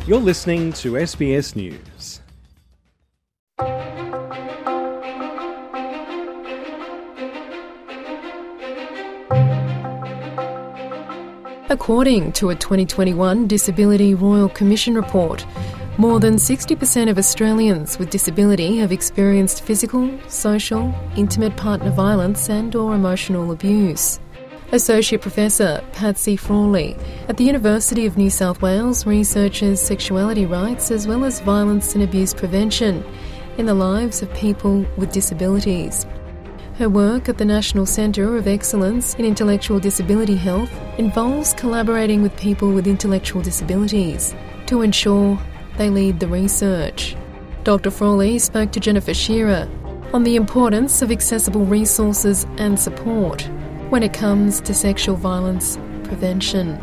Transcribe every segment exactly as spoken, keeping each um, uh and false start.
You're listening to S B S News. According to a twenty twenty-one Disability Royal Commission report, more than sixty percent of Australians with disability have experienced physical, social, intimate partner violence and or emotional abuse. Associate Professor Patsy Frawley at the University of New South Wales researches sexuality rights as well as violence and abuse prevention in the lives of people with disabilities. Her work at the National Centre of Excellence in Intellectual Disability Health involves collaborating with people with intellectual disabilities to ensure they lead the research. Doctor Frawley spoke to Jennifer Shearer on the importance of accessible resources and support when it comes to sexual violence prevention.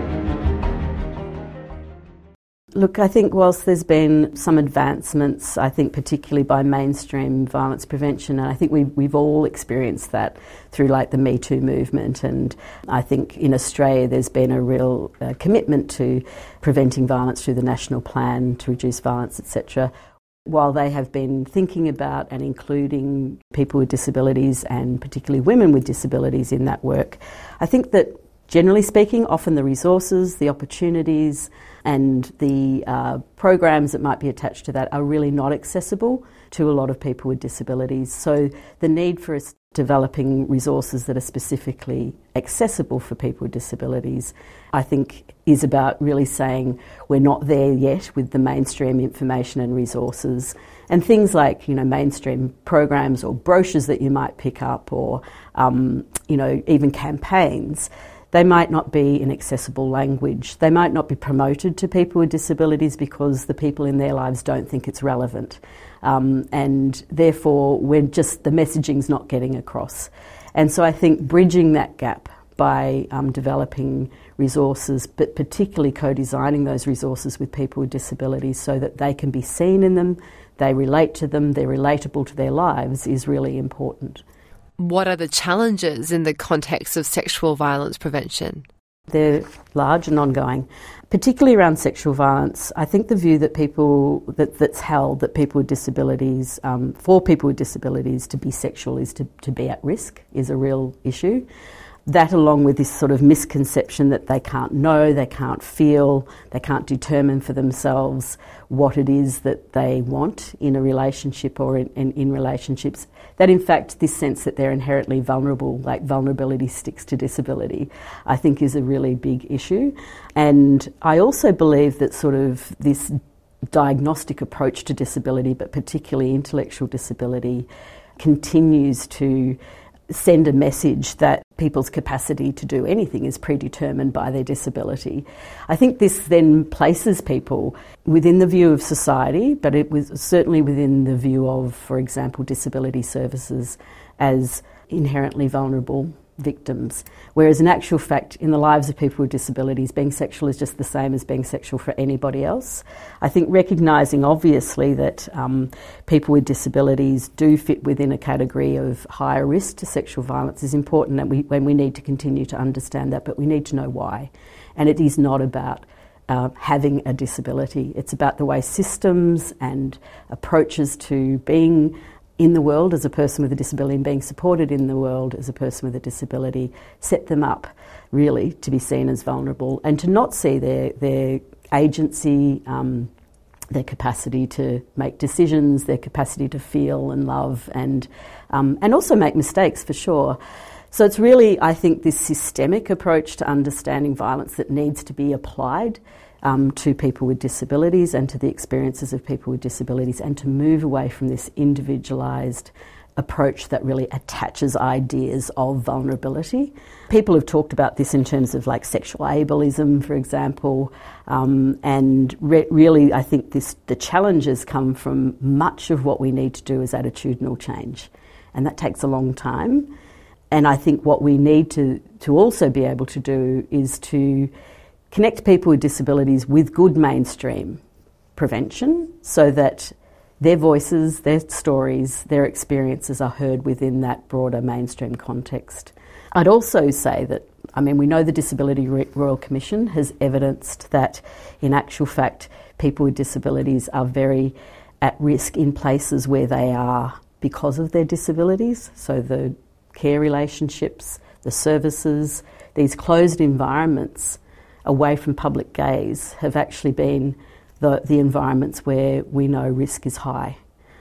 Look, I think whilst there's been some advancements, I think particularly by mainstream violence prevention, and I think we've, we've all experienced that through like the Me Too movement, and I think in Australia there's been a real uh, commitment to preventing violence through the National Plan to reduce violence, et cetera. While they have been thinking about and including people with disabilities and particularly women with disabilities in that work, I think that generally speaking, often the resources, the opportunities and the uh, programs that might be attached to that are really not accessible to a lot of people with disabilities. So the need for us developing resources that are specifically accessible for people with disabilities, I think, is about really saying we're not there yet with the mainstream information and resources. And things like, you know, mainstream programs or brochures that you might pick up or, um, you know, even campaigns, they might not be in accessible language. They might not be promoted to people with disabilities because the people in their lives don't think it's relevant. Um, and therefore, we're just, the messaging's not getting across. And so I think bridging that gap by um, developing resources, but particularly co-designing those resources with people with disabilities so that they can be seen in them, they relate to them, they're relatable to their lives, is really important. What are the challenges in the context of sexual violence prevention? They're large and ongoing, particularly around sexual violence. I think the view that people that, that's held that people with disabilities, um, for people with disabilities to be sexual is to, to be at risk is a real issue. That, along with this sort of misconception that they can't know, they can't feel, they can't determine for themselves what it is that they want in a relationship or in, in, in relationships, that in fact this sense that they're inherently vulnerable, like vulnerability sticks to disability, I think is a really big issue. And I also believe that sort of this diagnostic approach to disability, but particularly intellectual disability, continues to send a message that people's capacity to do anything is predetermined by their disability. I think this then places people within the view of society, but it was certainly within the view of, for example, disability services, as inherently vulnerable victims. Whereas in actual fact, in the lives of people with disabilities, being sexual is just the same as being sexual for anybody else. I think recognising obviously that um, people with disabilities do fit within a category of higher risk to sexual violence is important, and we, when we need to continue to understand that, but we need to know why. And it is not about uh, having a disability. It's about the way systems and approaches to being in the world as a person with a disability and being supported in the world as a person with a disability set them up really to be seen as vulnerable and to not see their their agency, um, their capacity to make decisions, their capacity to feel and love and um, and also make mistakes for sure. So it's really, I think, this systemic approach to understanding violence that needs to be applied Um, to people with disabilities and to the experiences of people with disabilities, and to move away from this individualised approach that really attaches ideas of vulnerability. People have talked about this in terms of like sexual ableism, for example, um, and re- really I think this the challenges come from much of what we need to do is attitudinal change, and that takes a long time. And I think what we need to, to also be able to do is to connect people with disabilities with good mainstream prevention so that their voices, their stories, their experiences are heard within that broader mainstream context. I'd also say that I mean, we know the Disability Royal Commission has evidenced that, in actual fact, people with disabilities are very at risk in places where they are because of their disabilities. So the care relationships, the services, these closed environments away from public gaze have actually been the, the environments where we know risk is high.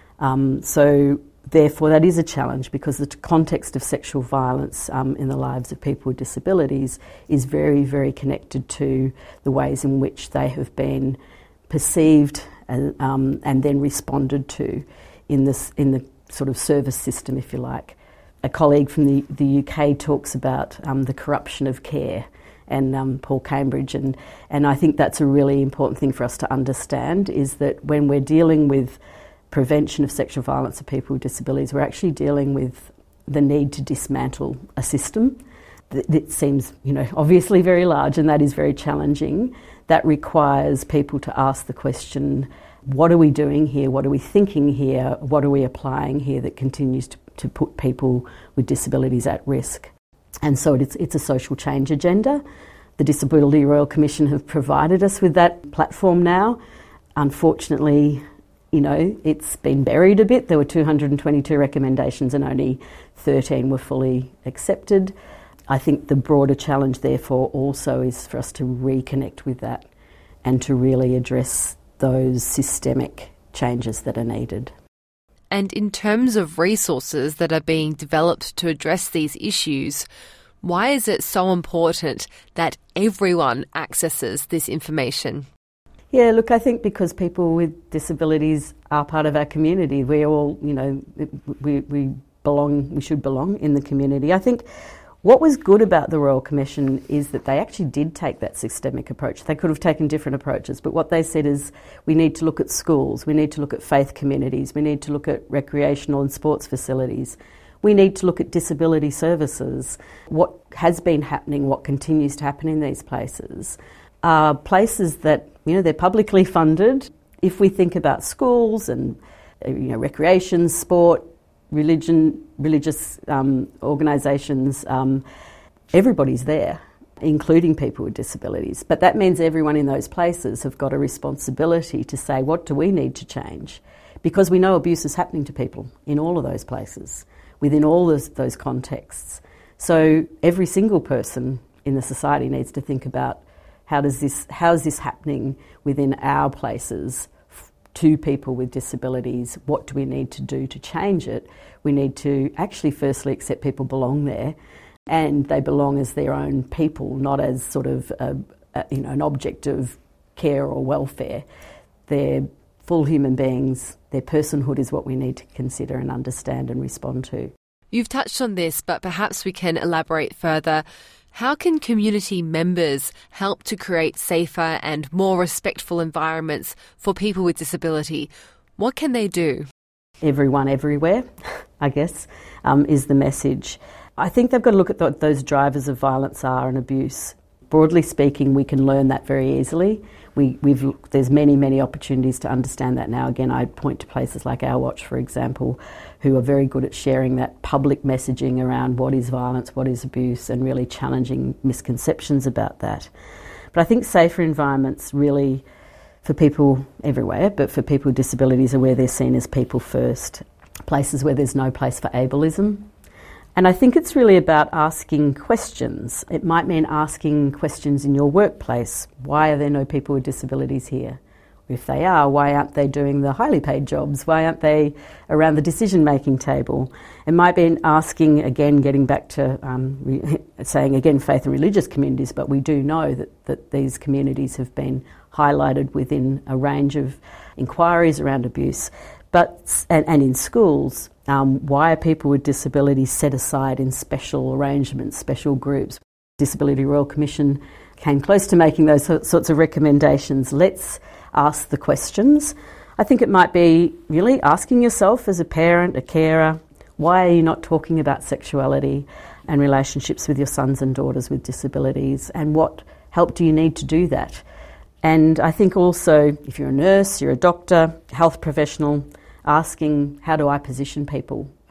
Um, so therefore that is a challenge, because the context of sexual violence um, in the lives of people with disabilities is very, very connected to the ways in which they have been perceived and, um, and then responded to in this in the sort of service system, if you like. A colleague from the, the U K talks about um, the corruption of care, and um, Paul Cambridge, and, and I think that's a really important thing for us to understand, is that when we're dealing with prevention of sexual violence of people with disabilities, we're actually dealing with the need to dismantle a system that, that seems, you know, obviously very large, and that is very challenging. That requires people to ask the question, what are we doing here? What are we thinking here? What are we applying here that continues to, to put people with disabilities at risk? And so it's, it's a social change agenda. The Disability Royal Commission have provided us with that platform now. Unfortunately, you know, it's been buried a bit. There were two hundred twenty-two recommendations and only thirteen were fully accepted. I think the broader challenge, therefore, also is for us to reconnect with that and to really address those systemic changes that are needed. And in terms of resources that are being developed to address these issues, why is it so important that everyone accesses this information? Yeah, look, I think because people with disabilities are part of our community. We're all, you know, we, we belong, we should belong in the community. I think what was good about the Royal Commission is that they actually did take that systemic approach. They could have taken different approaches, but what they said is we need to look at schools, we need to look at faith communities, we need to look at recreational and sports facilities, we need to look at disability services. What has been happening, what continues to happen in these places are places that, you know, they're publicly funded. If we think about schools and, you know, recreation, sport, religion, religious um, organisations, um, everybody's there, including people with disabilities. But that means everyone in those places have got a responsibility to say, what do we need to change? Because we know abuse is happening to people in all of those places, within all those, those contexts. So every single person in the society needs to think about how does this, how is this happening within our places to people with disabilities? What do we need to do to change it? We need to actually firstly accept people belong there, and they belong as their own people, not as sort of a, a, you know, an object of care or welfare. They're full human beings. Their personhood is what we need to consider and understand and respond to. You've touched on this, but perhaps we can elaborate further. How can community members help to create safer and more respectful environments for people with disability? What can they do? Everyone, everywhere, I guess, um, is the message. I think they've got to look at what those drivers of violence are and abuse. Broadly speaking, we can learn that very easily. We, we've there's many, many opportunities to understand that now. Again, I'd point to places like Our Watch, for example, who are very good at sharing that public messaging around what is violence, what is abuse, and really challenging misconceptions about that. But I think safer environments really, for people everywhere, but for people with disabilities, are where they're seen as people first. Places where there's no place for ableism. And I think it's really about asking questions. It might mean asking questions in your workplace. Why are there no people with disabilities here? If they are, why aren't they doing the highly paid jobs? Why aren't they around the decision-making table? It might be asking, again, getting back to um, re- saying, again, faith and religious communities, but we do know that, that these communities have been highlighted within a range of inquiries around abuse. But and, and in schools, um, why are people with disabilities set aside in special arrangements, special groups? Disability Royal Commission came close to making those sorts of recommendations. Let's ask the questions. I think it might be really asking yourself as a parent, a carer, why are you not talking about sexuality and relationships with your sons and daughters with disabilities, and what help do you need to do that? And I think also, if you're a nurse, you're a doctor, health professional, asking how do I position people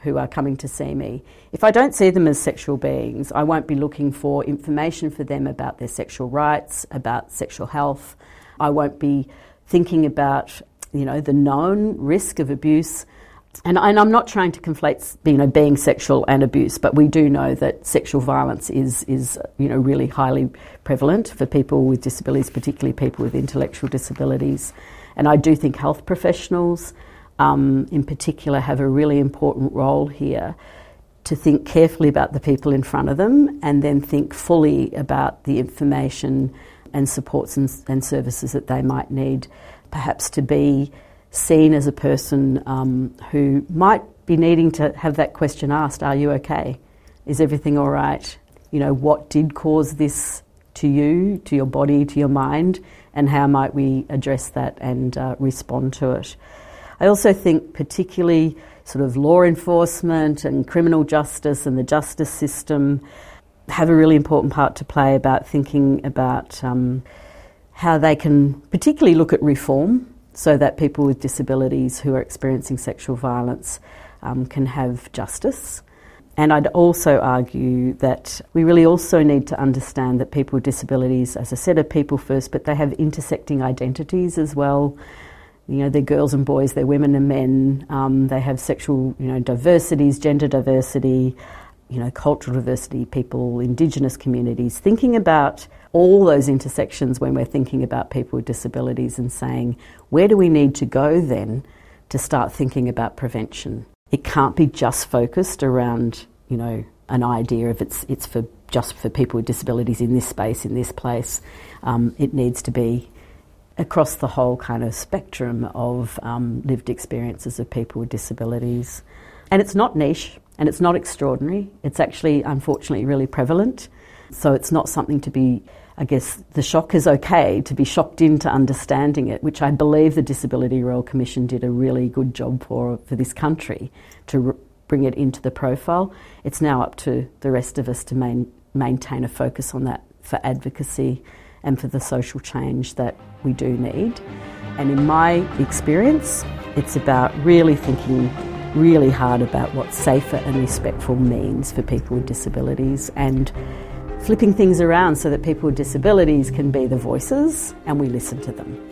who are coming to see me, if I don't see them as sexual beings, I won't be looking for information for them about their sexual rights, about sexual health. I won't be thinking about, you know, the known risk of abuse. And, and I'm not trying to conflate, you know, being sexual and abuse, but we do know that sexual violence is, is, you know, really highly prevalent for people with disabilities, particularly people with intellectual disabilities. And I do think health professionals, um, in particular, have a really important role here to think carefully about the people in front of them and then think fully about the information and supports and, and services that they might need, perhaps to be seen as a person um, who might be needing to have that question asked, are you okay? Is everything all right? You know, what did cause this to you, to your body, to your mind, and how might we address that and uh, respond to it? I also think particularly sort of law enforcement and criminal justice and the justice system have a really important part to play about thinking about um, how they can particularly look at reform so that people with disabilities who are experiencing sexual violence um, can have justice. And I'd also argue that we really also need to understand that people with disabilities, as I said, are people first, but they have intersecting identities as well. You know, they're girls and boys, they're women and men, um, they have sexual, you know, diversities, gender diversity, you know, cultural diversity, people, Indigenous communities, thinking about all those intersections when we're thinking about people with disabilities and saying, where do we need to go then to start thinking about prevention? It can't be just focused around, you know, an idea of it's it's for just for people with disabilities in this space, in this place. Um, it needs to be across the whole kind of spectrum of um, lived experiences of people with disabilities. And it's not niche and it's not extraordinary. It's actually, unfortunately, really prevalent. So it's not something to be, I guess, the shock is okay, to be shocked into understanding it, which I believe the Disability Royal Commission did a really good job for, for this country, to r- bring it into the profile. It's now up to the rest of us to main, maintain a focus on that for advocacy and for the social change that we do need. And in my experience, it's about really thinking really hard about what safer and respectful means for people with disabilities and flipping things around so that people with disabilities can be the voices and we listen to them.